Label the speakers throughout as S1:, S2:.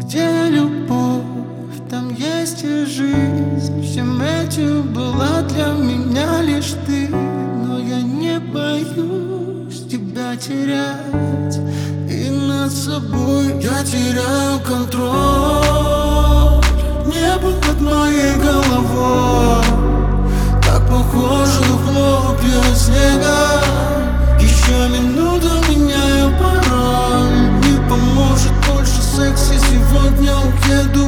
S1: Где любовь, там есть и жизнь. Всем этим была для меня лишь ты. Но я не боюсь тебя терять, и над собой я теряю контроль. Небо над моей головой так похоже на хлопья снега. Еще минуту меняю пароль. Не поможет больше секс, я сегодня уеду.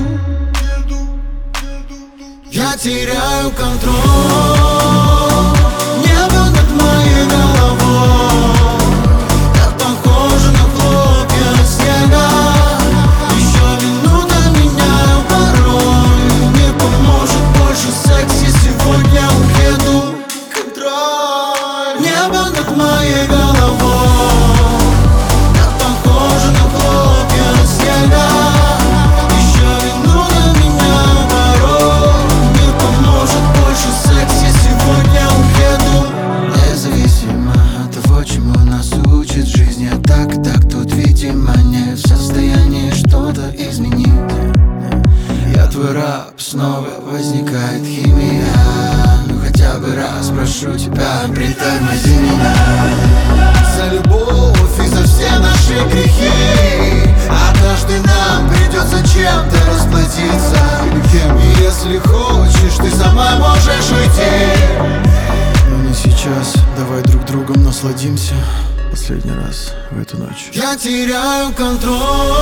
S1: Я теряю контроль. Небо над моей головой так похоже на хлопья снега. Еще минута меняю пароль. Не поможет больше секс, я сегодня уеду. Контроль. Небо над моей головой так похоже на хлопья снега. Еще минута меняю пароль. Не поможет больше секс, я сегодня уеду. Независимо от того, чему нас учит жизнь, я так тут, видимо, не в состоянии что-то изменить. Я твой раб, снова возникает химия. Ну хотя бы раз прошу тебя, притормози меня. За любовь и за все наши грехи однажды нам придется чем-то расплатиться. И если хочешь, ты сама можешь уйти. Но не сейчас, давай друг другом насладимся последний раз в эту ночь. Я теряю контроль.